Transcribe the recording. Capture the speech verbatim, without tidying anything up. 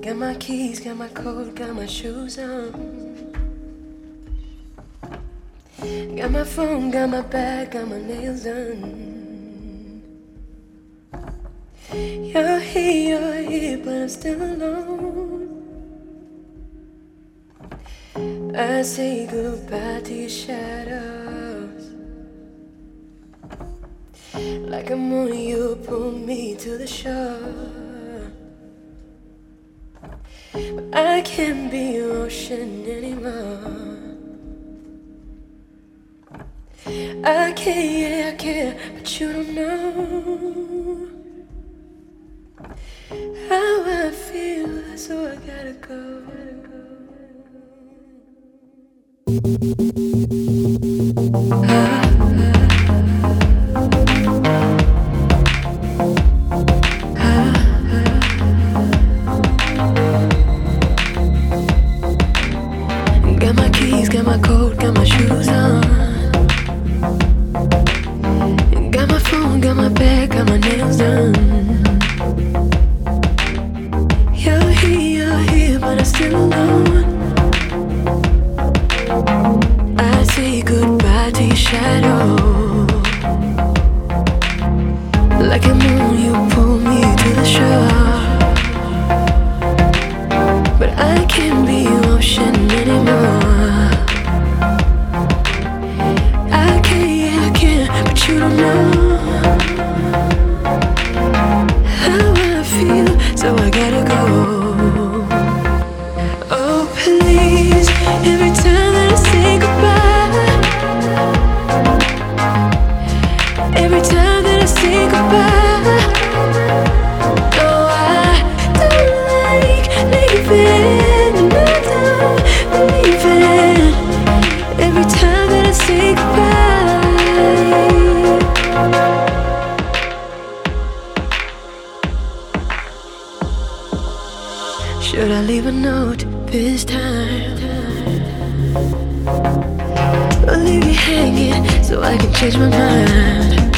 Got my keys, got my coat, got my shoes on. Got my phone, got my bag, got my nails done. You're here, you're here, but I'm still alone. I say goodbye to your shadows. Like a moon, you pull me to the shore. But I can't be your ocean anymore. I can't, yeah, I care, but you don't know how I feel, so I gotta go. Ah, got my keys, got my coat, got my shoes on. Got my phone, got my bag, got my nails done. You're here, you're here, but I'm still alone. I say goodbye to your shadow. Like a moon, you pull me to the shore. But I can't be your ocean anymore. I can't, yeah, I can't, but you don't know how I feel, so I gotta go. Oh please, every time that I say goodbye, every time that I say goodbye, no, I don't like leaving, and I don't believe it. Every time that I say goodbye, should I leave a note this time? Or leave you hanging so I can change my mind?